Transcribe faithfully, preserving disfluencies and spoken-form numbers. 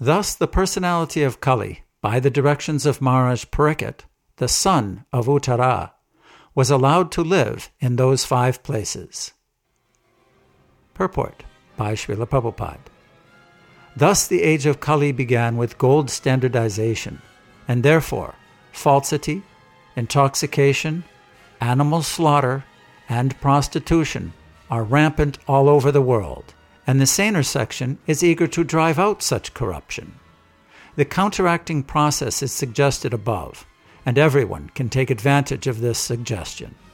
Thus the personality of Kali, by the directions of Maharaj Parikshit, the son of Uttara, was allowed to live in those five places. Purport by Srila Prabhupada. Thus the age of Kali began with gold standardization, and therefore falsity, intoxication, animal slaughter, and prostitution are rampant all over the world, and the saner section is eager to drive out such corruption. The counteracting process is suggested above, and everyone can take advantage of this suggestion.